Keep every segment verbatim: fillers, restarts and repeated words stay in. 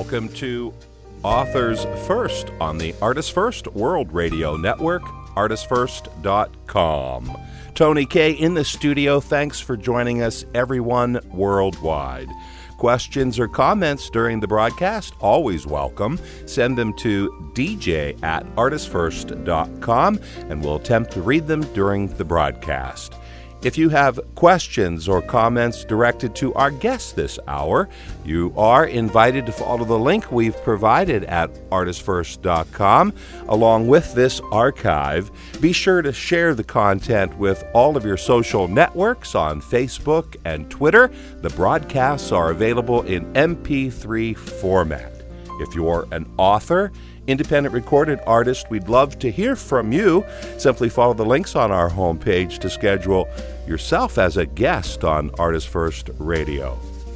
welcome to Authors First on the Artists First World Radio Network, artists first dot com. Tony K. in the studio. Thanks for joining us, everyone worldwide. Questions or comments during the broadcast, always welcome. Send them to d j at artists first dot com, and we'll attempt to read them during the broadcast. If you have questions or comments directed to our guests this hour, you are invited to follow the link we've provided at artists first dot com. Along with this archive, be sure to share the content with all of your social networks on Facebook and Twitter. The broadcasts are available in M P three format. If you're an author, independent recorded artist, we'd love to hear from you. Simply follow the links on our homepage to schedule yourself as a guest on Artists First Radio.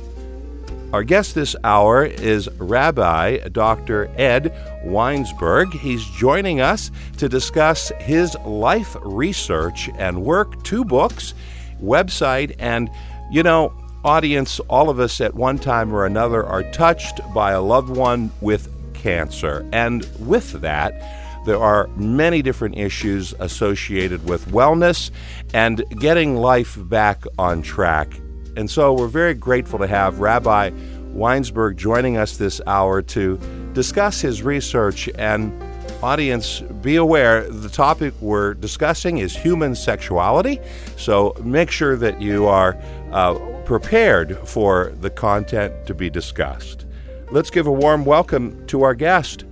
Our guest this hour is Rabbi Doctor Ed Weinsberg. He's joining us to discuss his life research and work, two books, website, and, you know, audience, all of us at one time or another are touched by a loved one with cancer. And with that, there are many different issues associated with wellness and getting life back on track. And so we're very grateful to have Rabbi Weinsberg joining us this hour to discuss his research. And audience, be aware, the topic we're discussing is human sexuality. So make sure that you are uh, prepared for the content to be discussed. Let's give a warm welcome to our guest,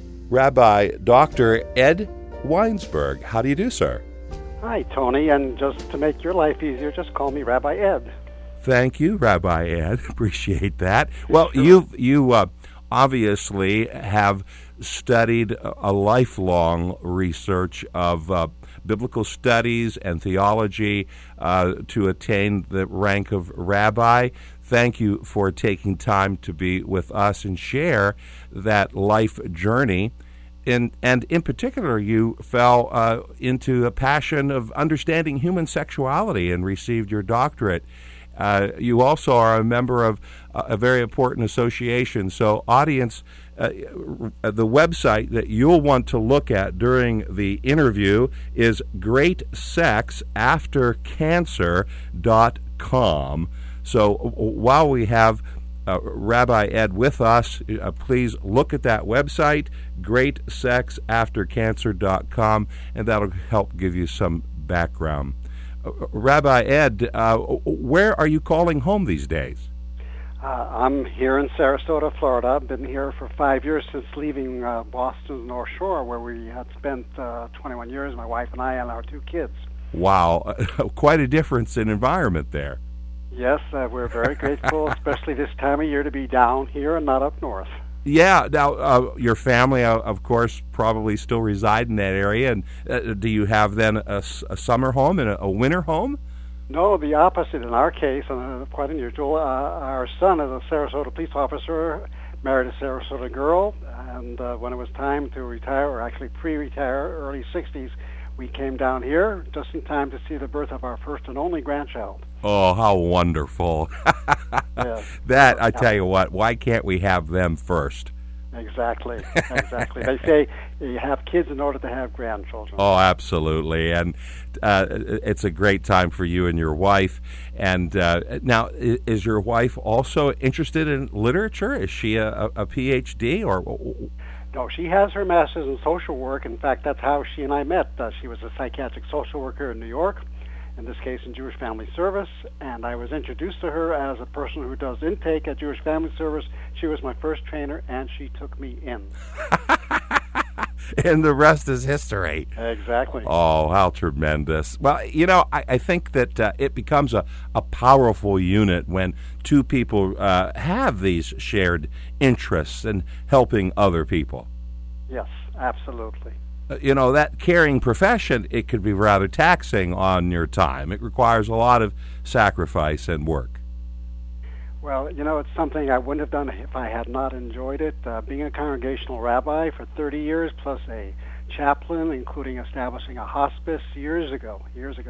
Rabbi Doctor Ed Weinsberg. How do you do, sir? Hi, Tony, and just to make your life easier, just call me Rabbi Ed. Thank you, Rabbi Ed. Appreciate that. Well, sure. you you uh, obviously have studied a lifelong research of uh, biblical studies and theology uh, to attain the rank of rabbi. Thank you for taking time to be with us and share that life journey. In, and in particular, you fell uh, into a passion of understanding human sexuality and received your doctorate. Uh, you also are a member of uh, a very important association. So, audience, uh, the website that you'll want to look at during the interview is great sex after cancer dot com. So while we have uh, Rabbi Ed with us, uh, please look at that website, great sex after cancer dot com, and that'll help give you some background. Uh, Rabbi Ed, uh, where are you calling home these days? Uh, I'm here in Sarasota, Florida. I've been here for five years since leaving uh, Boston's North Shore, where we had spent uh, twenty-one years, my wife and I, and our two kids. Wow, quite a difference in environment there. Yes, uh, we're very grateful, especially this time of year, to be down here and not up north. Yeah. Now, uh, your family, uh, of course, probably still reside in that area. And uh, do you have then a, a summer home and a, a winter home? No, the opposite in our case, and uh, quite unusual. Uh, our son is a Sarasota police officer, married a Sarasota girl, and uh, when it was time to retire, or actually pre-retire, early sixties, we came down here just in time to see the birth of our first and only grandchild. Oh, how wonderful. Yes. That, I tell you what, why can't we have them first? Exactly, exactly. They say you have kids in order to have grandchildren. Oh, absolutely. And uh, it's a great time for you and your wife. And uh, now, is your wife also interested in literature? Is she a, a P H D or... No, she has her master's in social work. In fact, that's how she and I met. Uh, she was a psychiatric social worker in New York, in this case in Jewish Family Service, and I was introduced to her as a person who does intake at Jewish Family Service. She was my first trainer, and she took me in. And the rest is history. Exactly. Oh, how tremendous. Well, you know, I, I think that uh, it becomes a, a powerful unit when two people uh, have these shared interests in helping other people. Yes, absolutely. Uh, you know, that caring profession, it could be rather taxing on your time. It requires a lot of sacrifice and work. Well, you know, it's something I wouldn't have done if I had not enjoyed it. Uh, being a congregational rabbi for thirty years, plus a chaplain, including establishing a hospice years ago, years ago,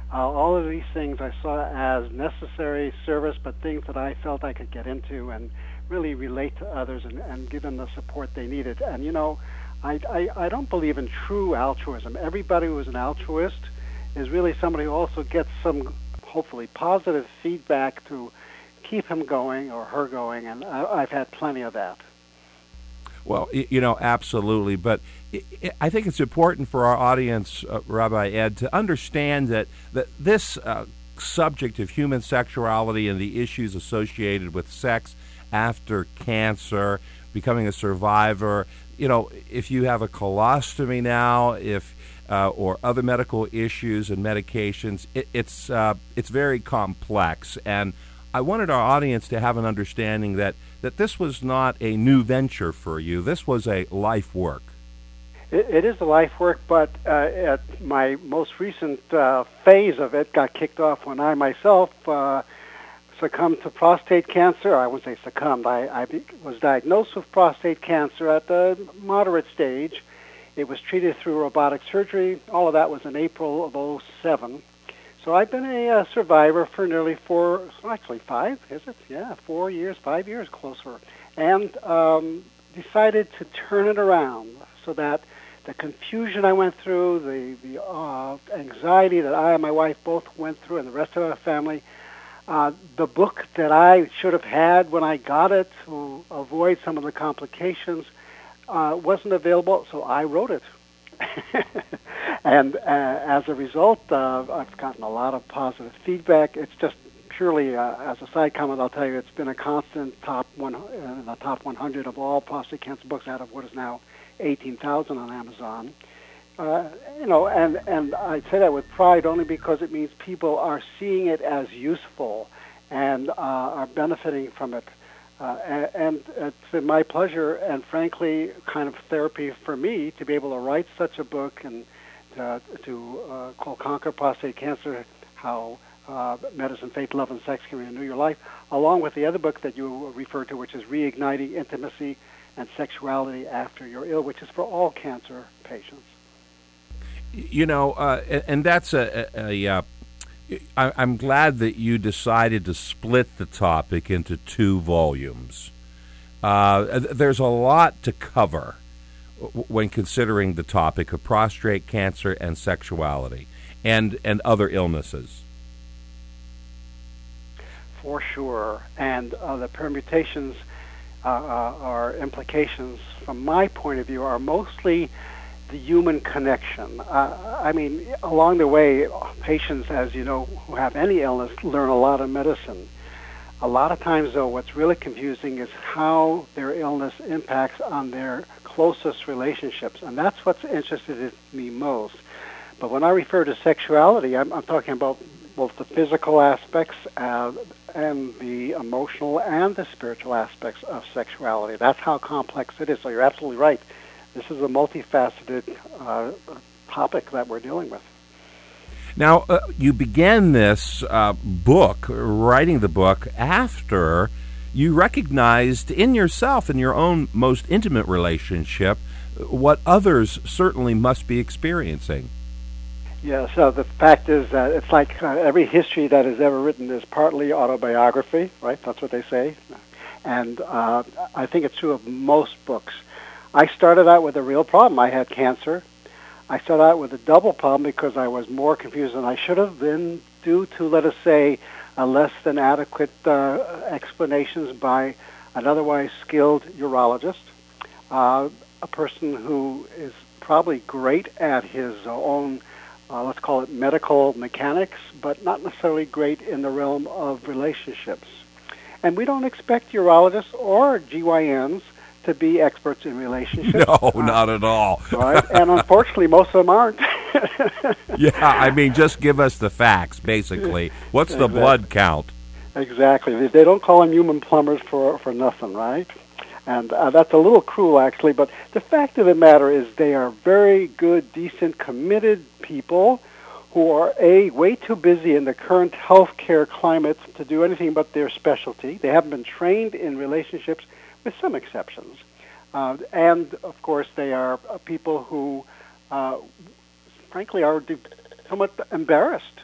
Uh, all of these things I saw as necessary service, but things that I felt I could get into and really relate to others and, and give them the support they needed. And, you know, I, I, I don't believe in true altruism. Everybody who is an altruist is really somebody who also gets some, hopefully, positive feedback to keep him going or her going, and I, I've had plenty of that. Well, you know, absolutely. But I think it's important for our audience, uh, Rabbi Ed, to understand that, that this uh, subject of human sexuality and the issues associated with sex after cancer, becoming a survivor, you know, if you have a colostomy now, if uh, or other medical issues and medications, it, it's uh, it's very complex. And I wanted our audience to have an understanding that, that this was not a new venture for you. This was a life work. It, it is a life work, but uh, at my most recent uh, phase of it got kicked off when I myself uh, succumbed to prostate cancer. I wouldn't say succumbed. I, I be, was diagnosed with prostate cancer at the moderate stage. It was treated through robotic surgery. All of that was in April of oh seven. So I've been a uh, survivor for nearly four, actually five, is it? Yeah, four years, five years closer. And um, decided to turn it around so that the confusion I went through, the, the uh, anxiety that I and my wife both went through and the rest of our family, uh, the book that I should have had when I got it to avoid some of the complications uh, wasn't available, so I wrote it. And uh, as a result, uh, I've gotten a lot of positive feedback. It's just purely, uh, as a side comment, I'll tell you, it's been a constant top one, uh, the top one hundred of all prostate cancer books out of what is now eighteen thousand on Amazon. Uh, you know, and, and I say that with pride only because it means people are seeing it as useful and uh, are benefiting from it. Uh, and, and it's been my pleasure and, frankly, kind of therapy for me to be able to write such a book and uh, to uh, called Conquer Prostate Cancer, How uh, Medicine, Faith, Love, and Sex Can Renew Your Life, along with the other book that you referred to, which is Reigniting Intimacy and Sexuality After You're Ill, which is for all cancer patients. You know, uh, and that's a... a, a uh, I, I'm glad that you decided to split the topic into two volumes. Uh, there's a lot to cover when considering the topic of prostate cancer and sexuality and, and other illnesses. For sure. And uh, the permutations uh, uh, or implications, from my point of view, are mostly the human connection. Uh, I mean, along the way, patients, as you know, who have any illness, learn a lot of medicine. A lot of times, though, what's really confusing is how their illness impacts on their closest relationships, and that's what's interested in me most. But when I refer to sexuality, I'm, I'm talking about both the physical aspects uh, and the emotional and the spiritual aspects of sexuality. That's how complex it is. So you're absolutely right. This is a multifaceted uh, topic that we're dealing with. Now, uh, you began this uh, book, writing the book, after you recognized in yourself, in your own most intimate relationship, what others certainly must be experiencing. Yeah, so the fact is that it's like uh, every history that is ever written is partly autobiography, right? That's what they say. And uh, I think it's true of most books. I started out with a real problem. I had cancer. I started out with a double problem because I was more confused than I should have been due to, let us say, a less than adequate uh, explanations by an otherwise skilled urologist, uh, a person who is probably great at his own, uh, let's call it medical mechanics, but not necessarily great in the realm of relationships. And we don't expect urologists or G Y Ns to be experts in relationships. No, uh, not at all. Right? And unfortunately, most of them aren't. Yeah, I mean, just give us the facts, basically. What's the exactly. blood count? Exactly. They don't call them human plumbers for, for nothing, right? And uh, that's a little cruel, actually. But the fact of the matter is they are very good, decent, committed people who are, A, way too busy in the current healthcare climate to do anything but their specialty. They haven't been trained in relationships, with some exceptions. Uh, and, of course, they are uh, people who, uh, frankly, are de- somewhat embarrassed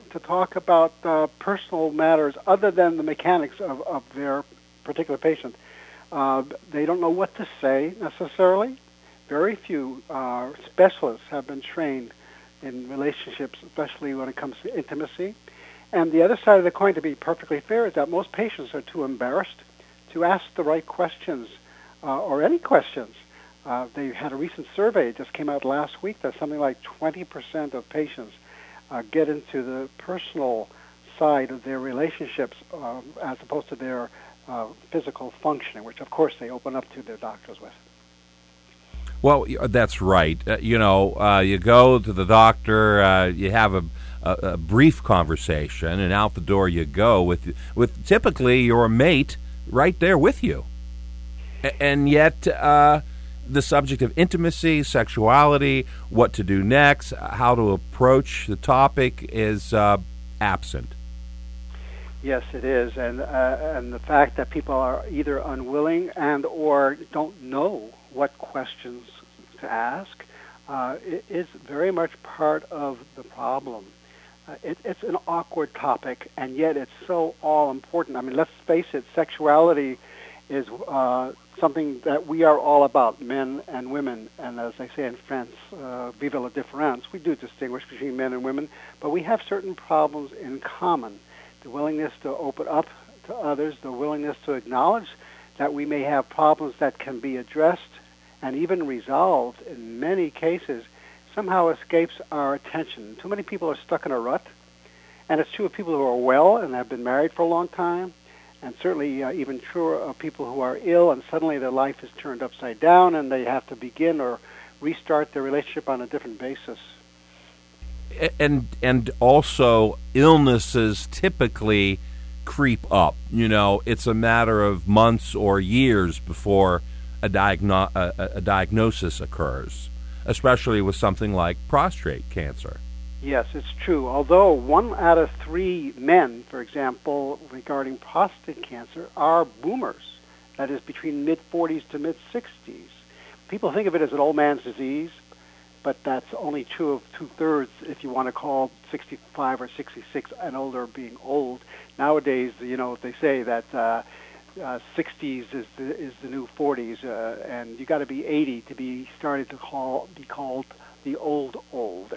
to talk about uh, personal matters other than the mechanics of, of their particular patient. Uh, they don't know what to say necessarily. Very few uh, specialists have been trained in relationships, especially when it comes to intimacy. And the other side of the coin, to be perfectly fair, is that most patients are too embarrassed to ask the right questions uh, or any questions. Uh, they had a recent survey, it just came out last week, that something like twenty percent of patients uh, get into the personal side of their relationships uh, as opposed to their uh, physical functioning, which of course they open up to their doctors with. Well, that's right. Uh, you know, uh, you go to the doctor, uh, you have a, a, a brief conversation, and out the door you go with with typically your mate right there with you. A- and yet, uh, the subject of intimacy, sexuality, what to do next, how to approach the topic is uh, absent. Yes, it is, and uh, and the fact that people are either unwilling and or don't know what questions to ask uh, is very much part of the problem. Uh, it, it's an awkward topic, and yet it's so all important. I mean, let's face it, sexuality is uh, something that we are all about, men and women. And as they say in France, uh, vive la différence, we do distinguish between men and women, but we have certain problems in common. The willingness to open up to others, the willingness to acknowledge that we may have problems that can be addressed and even resolved in many cases, somehow escapes our attention. Too many people are stuck in a rut, and it's true of people who are well and have been married for a long time, and certainly uh, even truer of people who are ill and suddenly their life is turned upside down and they have to begin or restart their relationship on a different basis. And and also illnesses typically creep up. You know, it's a matter of months or years before a, diagno- a, a diagnosis occurs, especially with something like prostate cancer. Yes, it's true. Although one out of three men, for example, regarding prostate cancer, are boomers, that is between mid-forties to mid-sixties. People think of it as an old man's disease, but that's only two of two-thirds if you want to call sixty-five or sixty-six and older being old. Nowadays, you know, they say that uh, uh, sixties is the, is the new forties, uh, and you got to be eighty to be started to call be called the old old,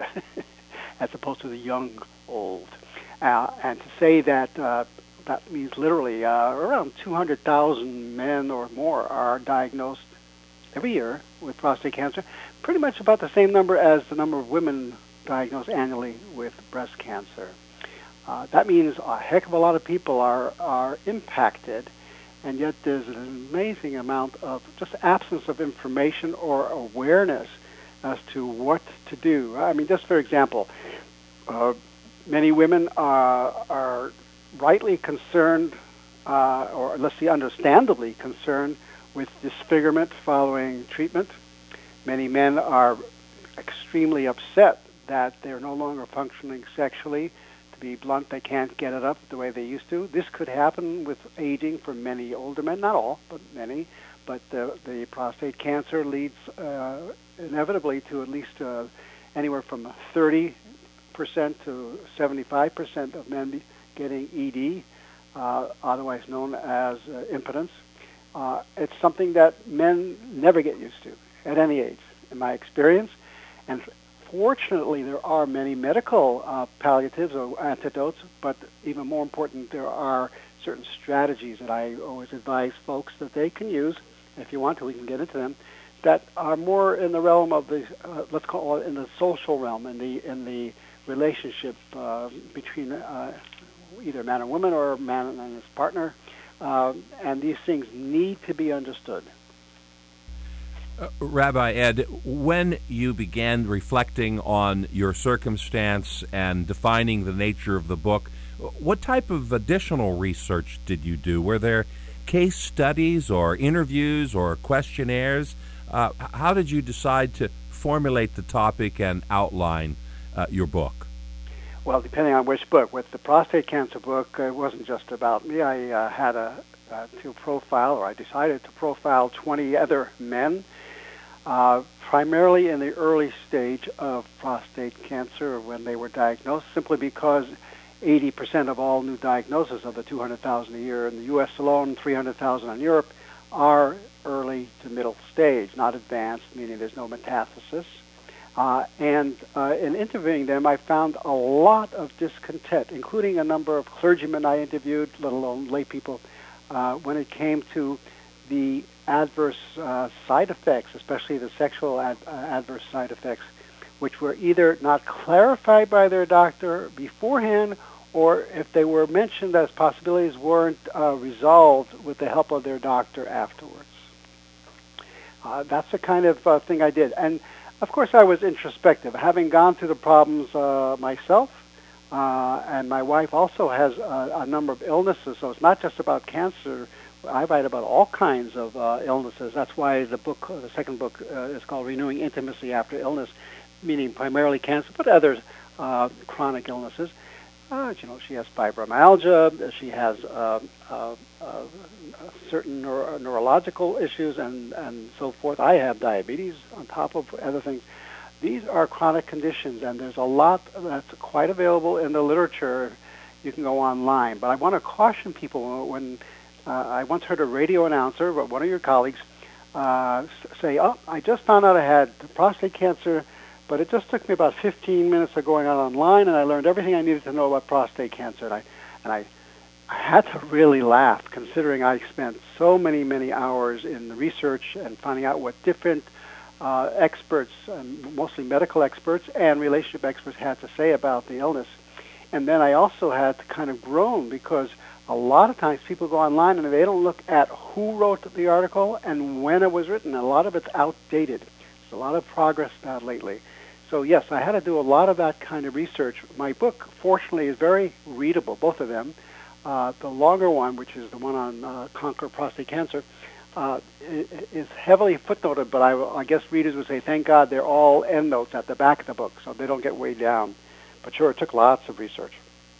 as opposed to the young old. Uh, and to say that uh, that means literally uh, around two hundred thousand men or more are diagnosed every year with prostate cancer, pretty much about the same number as the number of women diagnosed annually with breast cancer. Uh, that means a heck of a lot of people are, are impacted, and yet there's an amazing amount of just absence of information or awareness as to what to do. I mean, just for example, uh, many women are, are rightly concerned, uh, or let's say understandably concerned, with disfigurement following treatment. Many men are extremely upset that they're no longer functioning sexually. To be blunt, they can't get it up the way they used to. This could happen with aging for many older men, not all, but many. But the, the prostate cancer leads uh, inevitably to at least uh, anywhere from thirty percent to seventy-five percent of men getting E D, uh, otherwise known as uh, impotence. Uh, it's something that men never get used to at any age, in my experience. And fortunately, there are many medical uh, palliatives or antidotes, but even more important, there are certain strategies that I always advise folks that they can use. If you want to, we can get into them, that are more in the realm of the, uh, let's call it in the social realm, in the in the relationship uh, between uh, either man and woman or man and his partner. Uh, and these things need to be understood. Uh, Rabbi Ed, when you began reflecting on your circumstance and defining the nature of the book, what type of additional research did you do? Were there case studies or interviews or questionnaires? Uh, how did you decide to formulate the topic and outline uh, your book? Well, depending on which book. With the prostate cancer book, it wasn't just about me. I uh, had a, uh, to profile, or I decided to profile twenty other men, uh, primarily in the early stage of prostate cancer when they were diagnosed, simply because eighty percent of all new diagnoses of the two hundred thousand a year in the U S alone, three hundred thousand in Europe, are early to middle stage, not advanced, meaning there's no metastasis. Uh, and uh, in interviewing them, I found a lot of discontent, including a number of clergymen I interviewed, let alone lay people, uh, when it came to the adverse uh, side effects, especially the sexual ad- uh, adverse side effects, which were either not clarified by their doctor beforehand, or if they were mentioned as possibilities, weren't uh, resolved with the help of their doctor afterwards. Uh, that's the kind of uh, thing I did. And of course, I was introspective, having gone through the problems uh, myself, uh, and my wife also has a, a number of illnesses, so it's not just about cancer. I write about all kinds of uh, illnesses. That's why the book, the second book, uh, is called Renewing Intimacy After Illness, meaning primarily cancer, but other uh, chronic illnesses. Uh, you know, she has fibromyalgia, she has uh, uh, uh, certain neuro- neurological issues, and, and so forth. I have diabetes on top of other things. These are chronic conditions, and there's a lot that's quite available in the literature. You can go online. But I want to caution people when uh, I once heard a radio announcer, one of your colleagues, uh, say, oh, I just found out I had prostate cancer, but it just took me about fifteen minutes of going out online, and I learned everything I needed to know about prostate cancer. And I, and I, I had to really laugh, considering I spent so many, many hours in the research and finding out what different uh, experts, um, mostly medical experts and relationship experts, had to say about the illness. And then I also had to kind of groan, because a lot of times people go online and they don't look at who wrote the article and when it was written. A lot of it's outdated. There's a lot of progress now lately. So yes, I had to do a lot of that kind of research. My book, fortunately, is very readable, both of them. Uh, the longer one, which is the one on uh, Conquer Prostate Cancer, uh, is heavily footnoted, but I, I guess readers would say, thank God they're all endnotes at the back of the book, so they don't get weighed down. But sure, it took lots of research.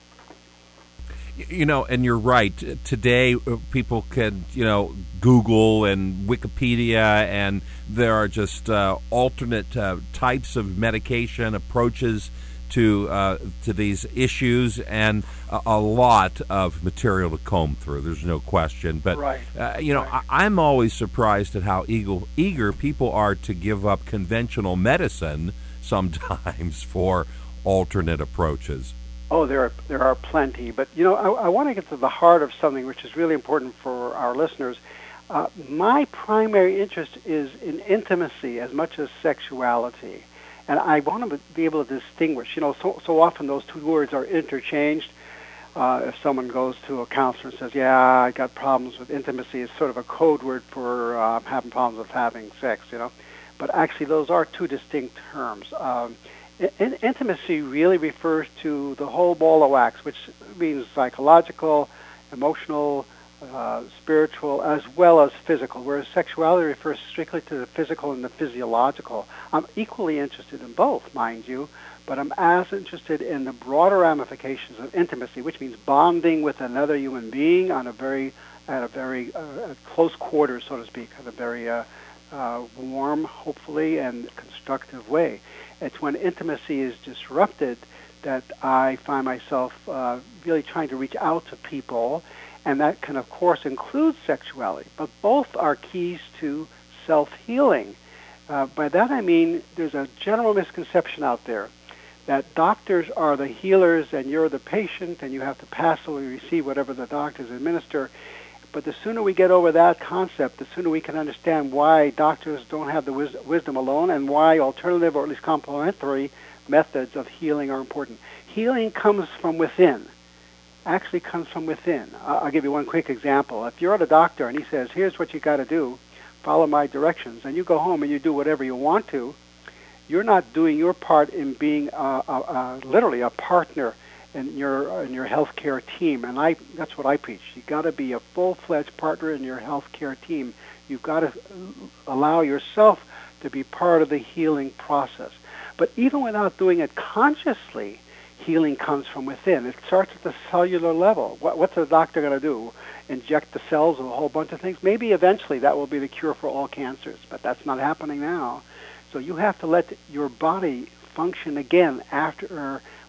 You know, and you're right. Today, people can, you know, Google and Wikipedia, and there are just uh, alternate uh, types of medication approaches to uh, to these issues, and a, a lot of material to comb through. There's no question. But right. uh, you know, right. I, I'm always surprised at how eager, eager people are to give up conventional medicine sometimes for alternate approaches. Oh, there are there are plenty, but you know, I, I want to get to the heart of something which is really important for our listeners. Uh, my primary interest is in intimacy as much as sexuality, and I want to be able to distinguish. You know, so so often those two words are interchanged. Uh, if someone goes to a counselor and says, "Yeah, I got problems with intimacy," it's sort of a code word for uh, having problems with having sex. You know, but actually, those are two distinct terms. Um, In- intimacy really refers to the whole ball of wax, which means psychological, emotional, uh, spiritual, as well as physical, whereas sexuality refers strictly to the physical and the physiological. I'm equally interested in both, mind you, but I'm as interested in the broader ramifications of intimacy, which means bonding with another human being on a very, at a very uh, close quarters, so to speak, at a very uh, uh, warm, hopefully, and constructive way. It's when intimacy is disrupted that I find myself uh, really trying to reach out to people, and that can, of course, include sexuality. But both are keys to self-healing. Uh, by that I mean there's a general misconception out there that doctors are the healers and you're the patient and you have to passively receive whatever the doctors administer. But the sooner we get over that concept, the sooner we can understand why doctors don't have the wis- wisdom alone, and why alternative or at least complementary methods of healing are important. Healing comes from within, actually comes from within. Uh, I'll give you one quick example. If you're at a doctor and he says, here's what you got to do, follow my directions, and you go home and you do whatever you want to, you're not doing your part in being uh, uh, uh, literally a partner in your in your healthcare team, and I that's what I preach. You got to be a full-fledged partner in your healthcare team. You've got to allow yourself to be part of the healing process. But even without doing it consciously, healing comes from within. It starts at the cellular level. What, what's a doctor going to do? Inject the cells with a whole bunch of things? Maybe eventually that will be the cure for all cancers, but that's not happening now. So you have to let your body function again after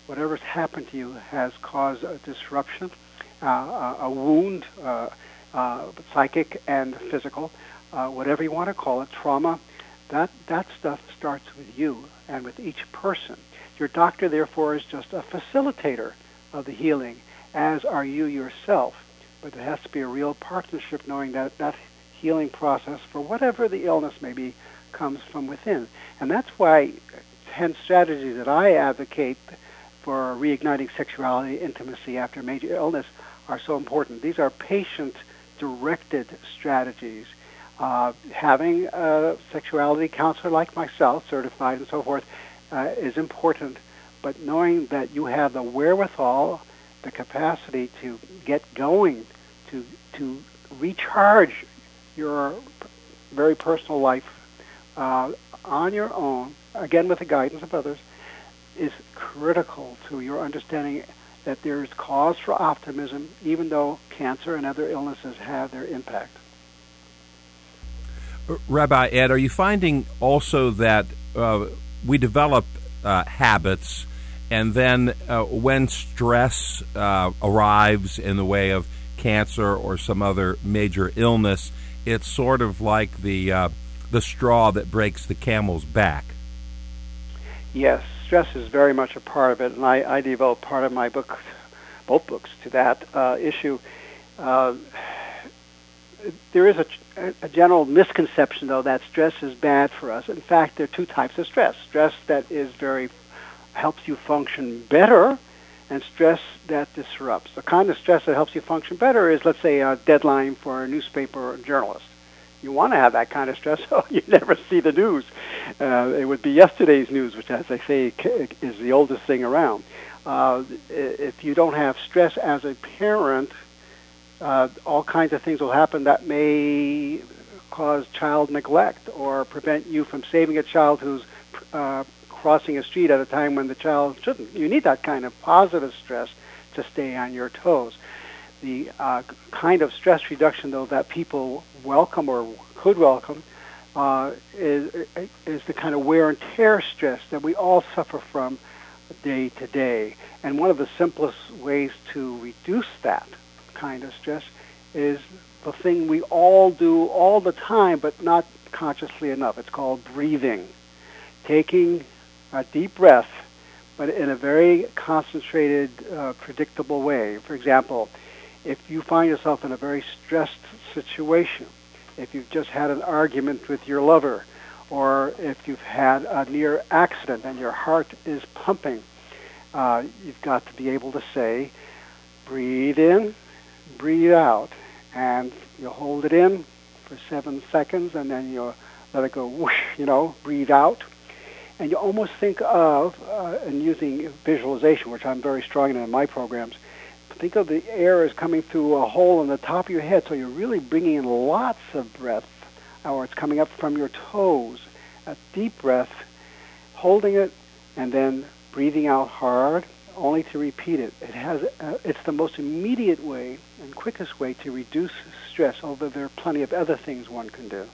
whatever's happened to you has caused a disruption, uh, a, a wound, uh, uh, psychic and physical, uh, whatever you want to call it, trauma. That that stuff starts with you and with each person. Your doctor, therefore, is just a facilitator of the healing, as are you yourself. But there has to be a real partnership, knowing that that healing process, for whatever the illness may be, comes from within. And that's why ten strategies that I advocate for reigniting sexuality, intimacy after major illness are so important. These are patient-directed strategies. Uh, having a sexuality counselor like myself, certified and so forth, uh, is important. But knowing that you have the wherewithal, the capacity to get going, to to recharge your very personal life uh, on your own, again with the guidance of others, is critical to your understanding that there is cause for optimism, even though cancer and other illnesses have their impact. Rabbi Ed, are you finding also that uh, we develop uh, habits, and then uh, when stress uh, arrives in the way of cancer or some other major illness, it's sort of like the uh, the straw that breaks the camel's back? Yes, stress is very much a part of it, and I, I devote part of my book, both books, to that uh, issue. Uh, there is a, a general misconception, though, that stress is bad for us. In fact, there are two types of stress. Stress that is very helps you function better, and stress that disrupts. The kind of stress that helps you function better is, let's say, a deadline for a newspaper or a journalist. You want to have that kind of stress, so you never see the news. Uh, it would be yesterday's news, which, as I say, is the oldest thing around. Uh, if you don't have stress as a parent, uh, all kinds of things will happen that may cause child neglect or prevent you from saving a child who's uh, crossing a street at a time when the child shouldn't. You need that kind of positive stress to stay on your toes. The uh, kind of stress reduction, though, that people welcome or could welcome uh, is, is the kind of wear and tear stress that we all suffer from day to day. And one of the simplest ways to reduce that kind of stress is the thing we all do all the time, but not consciously enough. It's called breathing. Taking a deep breath, but in a very concentrated, uh, predictable way. For example, if you find yourself in a very stressed situation, if you've just had an argument with your lover, or if you've had a near accident and your heart is pumping, uh, you've got to be able to say, breathe in, breathe out, and you hold it in for seven seconds, and then you let it go whoosh, you know, breathe out. And you almost think of, uh, and using visualization, which I'm very strong in in my programs, think of the air as coming through a hole in the top of your head, so you're really bringing in lots of breath, or it's coming up from your toes. A deep breath, holding it, and then breathing out hard, only to repeat it. It has, uh, it's the most immediate way and quickest way to reduce stress, although there are plenty of other things one can do.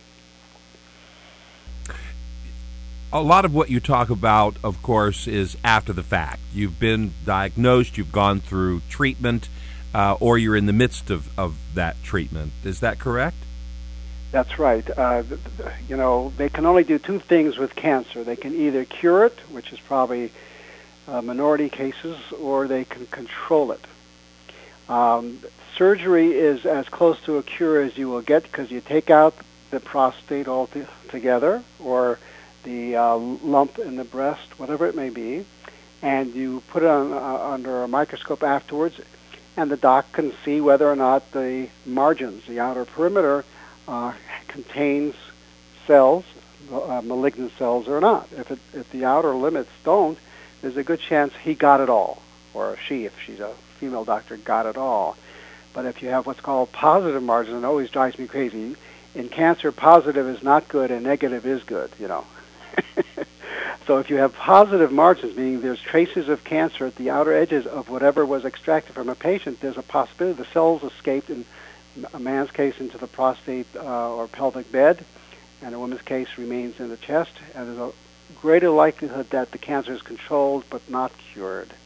A lot of what you talk about, of course, is after the fact. You've been diagnosed, you've gone through treatment, uh, or you're in the midst of, of that treatment. Is that correct? That's right. Uh, you know, they can only do two things with cancer. They can either cure it, which is probably uh, minority cases, or they can control it. Um, surgery is as close to a cure as you will get, because you take out the prostate altogether, or the uh, lump in the breast, whatever it may be, and you put it on, uh, under a microscope afterwards, and the doc can see whether or not the margins, the outer perimeter, uh, contains cells, uh, malignant cells or not. If, it, if the outer limits don't, there's a good chance he got it all, or she, if she's a female doctor, got it all. But if you have what's called positive margins, it always drives me crazy. In cancer, positive is not good and negative is good, you know. So if you have positive margins, meaning there's traces of cancer at the outer edges of whatever was extracted from a patient, there's a possibility the cells escaped, in a man's case, into the prostate uh, or pelvic bed, and a woman's case remains in the chest, and there's a greater likelihood that the cancer is controlled but not cured.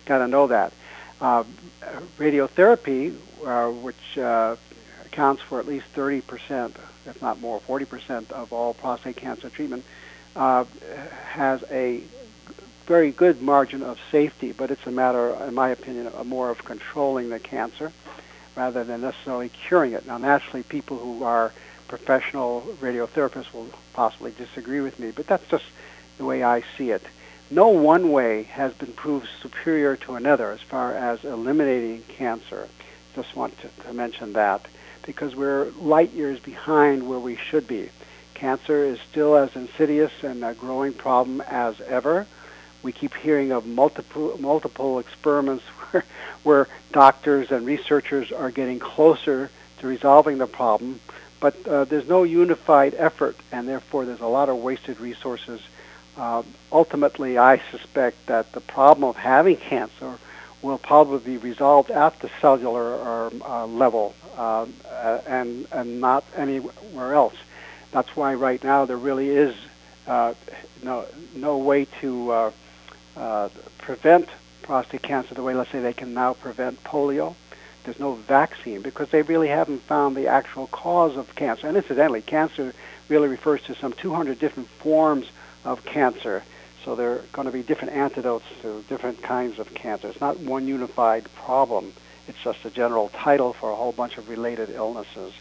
got to know that. Uh, radiotherapy, uh, which uh, accounts for at least thirty percent, if not more, forty percent of all prostate cancer treatment, uh, has a very good margin of safety, but it's a matter, in my opinion, of more of controlling the cancer rather than necessarily curing it. Now, naturally, people who are professional radiotherapists will possibly disagree with me, but that's just the way I see it. No one way has been proved superior to another as far as eliminating cancer. Just want to, to mention that, because we're light years behind where we should be. Cancer is still as insidious and a growing problem as ever. We keep hearing of multiple multiple experiments where, where doctors and researchers are getting closer to resolving the problem, but uh, there's no unified effort, and therefore there's a lot of wasted resources. Uh, ultimately, I suspect that the problem of having cancer will probably be resolved at the cellular or, uh, level uh, and, and not anywhere else. That's why right now there really is uh, no, no way to uh, uh, prevent prostate cancer the way, let's say, they can now prevent polio. There's no vaccine because they really haven't found the actual cause of cancer. And incidentally, cancer really refers to some two hundred different forms of cancer. So there are going to be different antidotes to different kinds of cancer. It's not one unified problem. It's just a general title for a whole bunch of related illnesses.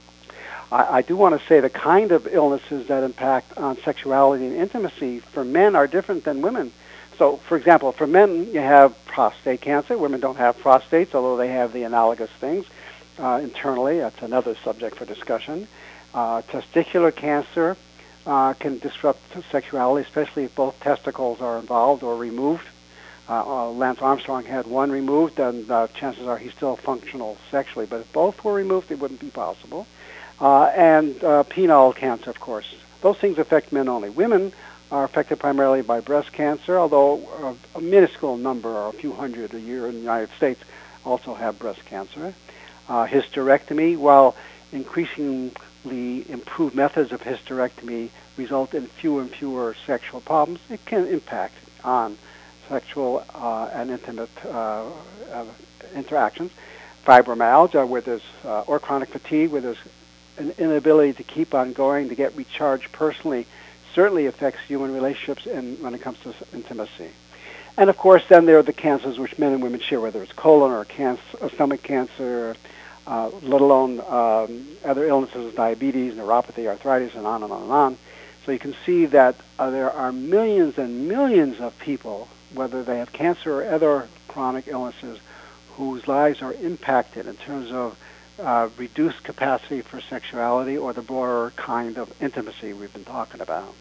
I, I do want to say the kind of illnesses that impact on sexuality and intimacy for men are different than women. So, for example, for men, you have prostate cancer. Women don't have prostates, although they have the analogous things uh, internally. That's another subject for discussion. Uh, testicular cancer uh, can disrupt sexuality, especially if both testicles are involved or removed. Uh, uh, Lance Armstrong had one removed, and uh, chances are he's still functional sexually. But if both were removed, it wouldn't be possible. Uh, and uh, penile cancer, of course. Those things affect men only. Women are affected primarily by breast cancer, although a, a minuscule number, or a few hundred a year in the United States, also have breast cancer. Uh, hysterectomy, while increasingly improved methods of hysterectomy result in fewer and fewer sexual problems, it can impact on sexual uh, and intimate uh, uh, interactions. Fibromyalgia, where there's, uh, or chronic fatigue, where there's an inability to keep on going, to get recharged personally, certainly affects human relationships and when it comes to intimacy. And of course, then there are the cancers which men and women share, whether it's colon or cancer, or stomach cancer, uh, let alone um, other illnesses, diabetes, neuropathy, arthritis, and on and on and on. So you can see that uh, there are millions and millions of people, whether they have cancer or other chronic illnesses, whose lives are impacted in terms of uh, reduced capacity for sexuality or the broader kind of intimacy we've been talking about.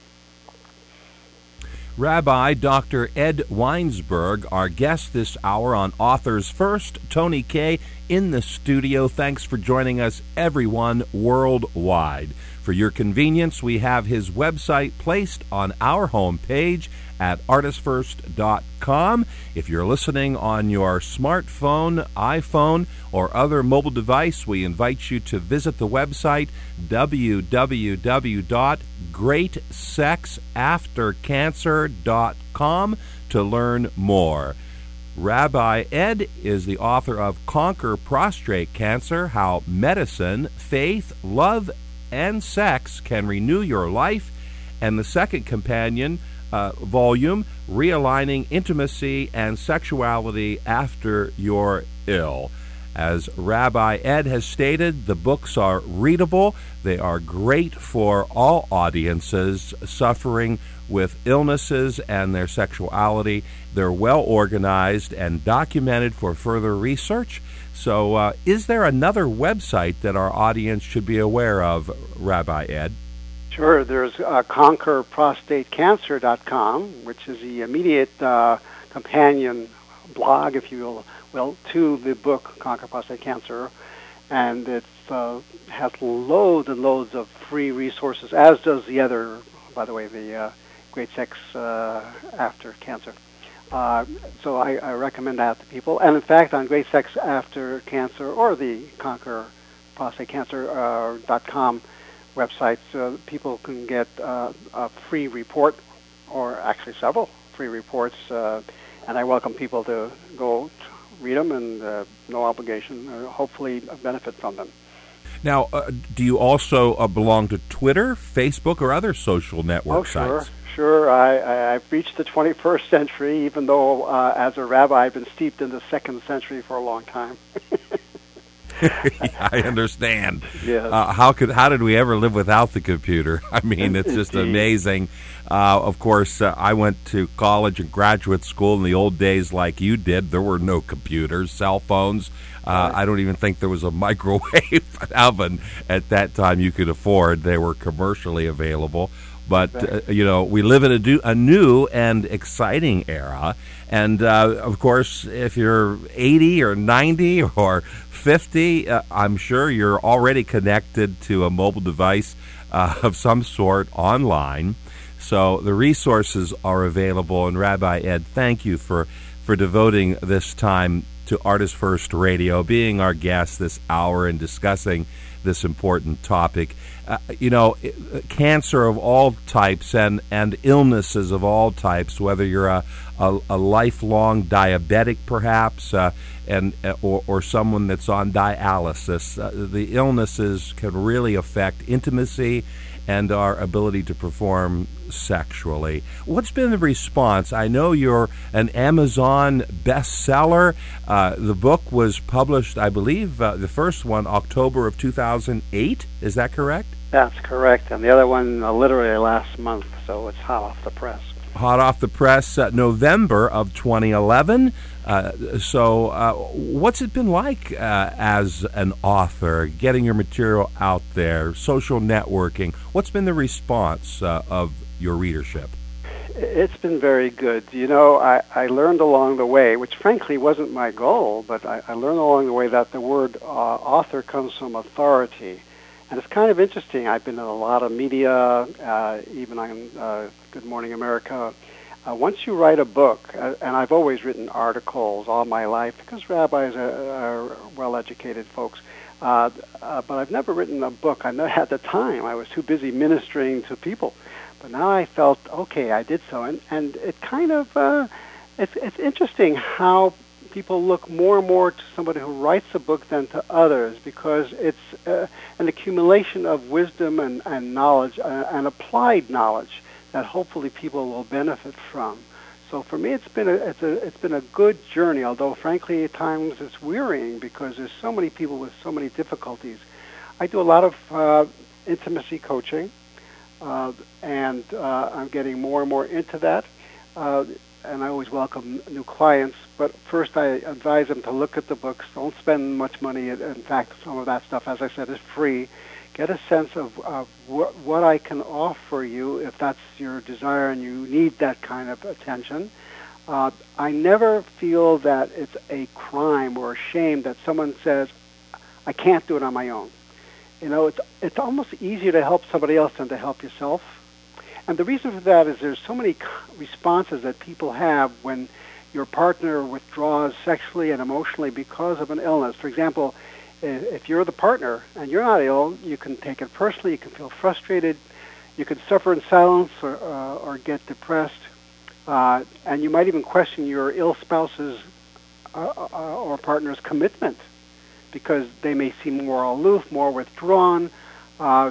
Rabbi Doctor Ed Weinsberg, our guest this hour on Authors First. Tony Kaye in the studio. Thanks for joining us, everyone, worldwide. For your convenience, we have his website placed on our homepage at artist first dot com. If you're listening on your smartphone, iPhone, or other mobile device, we invite you to visit the website w w w dot great sex after cancer dot com to learn more. Rabbi Ed is the author of Conquer Prostate Cancer, How Medicine, Faith, Love, and Sex Can Renew Your Life, and the second companion uh, volume, Realigning Intimacy and Sexuality After You're Ill. As Rabbi Ed has stated, the books are readable. They are great for all audiences suffering with illnesses and their sexuality. They're well organized and documented for further research. So uh, is there another website that our audience should be aware of, Rabbi Ed? Sure. There's uh, conquer prostate cancer dot com, which is the immediate uh, companion blog, if you will, well, to the book Conquer Prostate Cancer. And it uh, has loads and loads of free resources, as does the other, by the way, the uh, Great Sex uh, After Cancer. Uh, so I, I recommend that to people. And in fact, on Great Sex After Cancer or the Conquer Prostate Cancer uh, dot com websites, uh, people can get uh, a free report, or actually several free reports, uh, and I welcome people to go read them, and uh, no obligation, uh, hopefully benefit from them. Now, uh, do you also uh, belong to Twitter, Facebook, or other social network oh, sure. sites? Sure, I, I, I've reached the twenty-first century, even though uh, as a rabbi I've been steeped in the second century for a long time. Yeah, I understand. Yes. Uh, how could how did we ever live without the computer? I mean, it's just Indeed. amazing. Uh, of course, uh, I went to college and graduate school in the old days like you did. There were no computers, cell phones. Uh, Right. I don't even think there was a microwave oven at that time you could afford. They were commercially available. But, uh, you know, we live in a, do, a new and exciting era. And, uh, of course, if you're eighty or ninety or fifty, uh, I'm sure you're already connected to a mobile device uh, of some sort online. So the resources are available. And, Rabbi Ed, thank you for, for devoting this time to Artist First Radio, being our guest this hour and discussing this important topic. Uh, you know, cancer of all types and, and illnesses of all types, whether you're a, a, a lifelong diabetic perhaps, uh, and or, or someone that's on dialysis, uh, the illnesses can really affect intimacy and our ability to perform sexually. What's been the response? I know you're an Amazon bestseller. Uh, the book was published, I believe, uh, the first one, October of two thousand eight. Is that correct? That's correct. And the other one uh, literally last month, so it's hot off the press. Hot off the press, uh, November of twenty eleven. Uh, so uh, what's it been like uh, as an author, getting your material out there, social networking? What's been the response uh, of your readership? It's been very good. You know, I, I learned along the way, which frankly wasn't my goal, but I, I learned along the way that the word uh, author comes from authority. And it's kind of interesting. I've been in a lot of media, uh, even on uh, Good Morning America. Uh, once you write a book, uh, and I've always written articles all my life because rabbis are, are well-educated folks, uh, uh, but I've never written a book. I never had the time. I was too busy ministering to people. But now I felt, okay, I did so. And, and it kind of, uh, it's, it's interesting how people look more and more to somebody who writes a book than to others, because it's uh, an accumulation of wisdom and, and knowledge uh, and applied knowledge that hopefully people will benefit from. So for me, it's been a it's a it's been a good journey. Although frankly, at times it's wearying because there's so many people with so many difficulties. I do a lot of uh, intimacy coaching, uh, and uh, I'm getting more and more into that. Uh, and I always welcome new clients. But first, I advise them to look at the books. Don't spend much money. In fact, some of that stuff, as I said, is free. Get a sense of uh, wh- what I can offer you if that's your desire and you need that kind of attention. Uh, I never feel that it's a crime or a shame that someone says, I can't do it on my own. You know, it's it's almost easier to help somebody else than to help yourself. And the reason for that is there's so many responses that people have when your partner withdraws sexually and emotionally because of an illness. For example, if you're the partner and you're not ill, you can take it personally, you can feel frustrated, you can suffer in silence or, uh, or get depressed, uh, and you might even question your ill spouse's uh, uh, or partner's commitment because they may seem more aloof, more withdrawn, uh,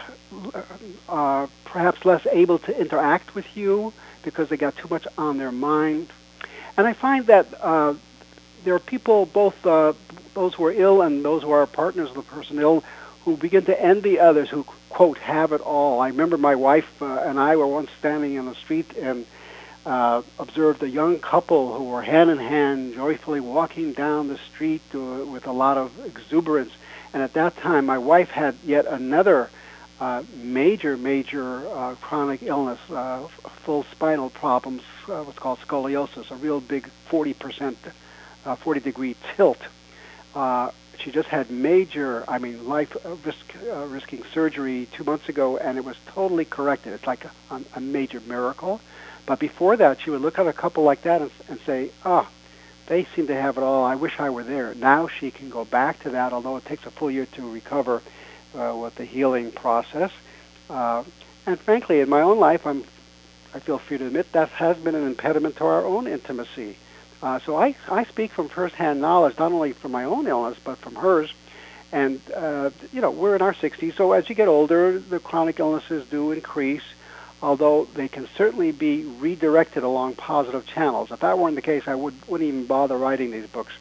uh, perhaps less able to interact with you because they got too much on their mind. And I find that uh, there are people, both uh, those who are ill and those who are partners of the person ill, who begin to envy others who, quote, have it all. I remember my wife uh, and I were once standing in the street and uh, observed a young couple who were hand in hand, joyfully walking down the street uh, with a lot of exuberance. And at that time, my wife had yet another uh, major, major uh, chronic illness, uh, full spinal problems, uh, what's called scoliosis, a real big forty percent, uh, forty degree tilt. Uh, she just had major, I mean, life uh, risk, uh, risking surgery two months ago, and it was totally corrected. It's like a, a major miracle. But before that, she would look at a couple like that and, and say, oh, they seem to have it all. I wish I were there. Now she can go back to that, although it takes a full year to recover uh, with the healing process. Uh, and frankly, in my own life, I'm I feel free to admit, that has been an impediment to our own intimacy. Uh, so I, I speak from firsthand knowledge, not only from my own illness, but from hers. And, uh, you know, we're in our sixties, so as you get older, the chronic illnesses do increase, although they can certainly be redirected along positive channels. If that weren't the case, I would, wouldn't even bother writing these books.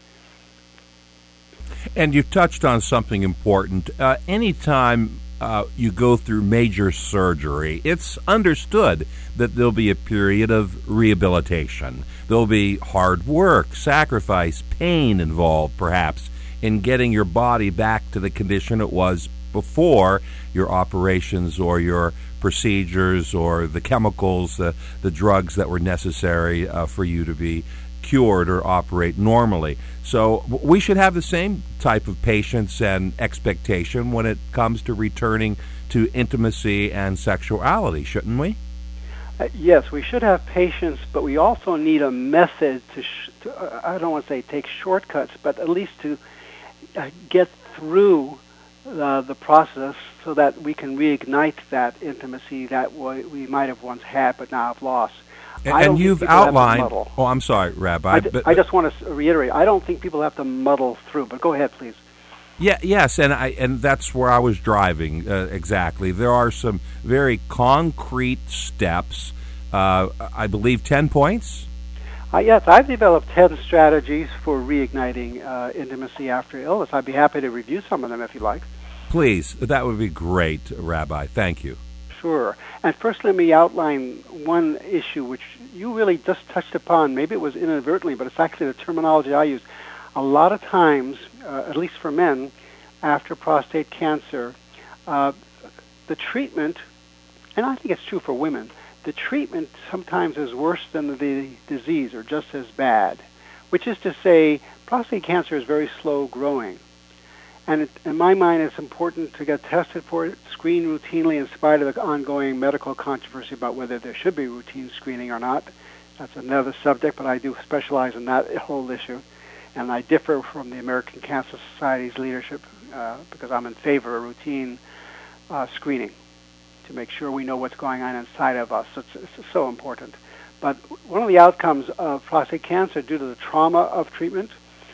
And you've touched on something important. Uh, anytime uh, you go through major surgery, it's understood that there'll be a period of rehabilitation. There'll be hard work, sacrifice, pain involved, perhaps, in getting your body back to the condition it was before your operations or your procedures or the chemicals, uh, the drugs that were necessary uh, for you to be cured or operate normally. So we should have the same type of patience and expectation when it comes to returning to intimacy and sexuality, shouldn't we? Uh, yes, we should have patience, but we also need a method to, sh- to uh, I don't want to say take shortcuts, but at least to uh, get through uh, the process so that we can reignite that intimacy that we, we might have once had but now have lost. And, and you've outlined... Oh, I'm sorry, Rabbi. I, d- but, I just want to reiterate, I don't think people have to muddle through, but go ahead, please. Yeah, yes, and I and that's where I was driving uh, exactly. There are some very concrete steps. Uh, I believe ten points. Uh, yes, I've developed ten strategies for reigniting uh, intimacy after illness. I'd be happy to review some of them if you like. Please, that would be great, Rabbi. Thank you. Sure. And first, let me outline one issue which you really just touched upon. Maybe it was inadvertently, but it's actually the terminology I use. A lot of times, uh, at least for men, after prostate cancer, uh, the treatment, and I think it's true for women, the treatment sometimes is worse than the disease or just as bad, which is to say prostate cancer is very slow growing. And it, in my mind, it's important to get tested for it, screen routinely in spite of the ongoing medical controversy about whether there should be routine screening or not. That's another subject, but I do specialize in that whole issue. And I differ from the American Cancer Society's leadership uh, because I'm in favor of routine uh, screening to make sure we know what's going on inside of us. It's, it's so important. But one of the outcomes of prostate cancer due to the trauma of treatment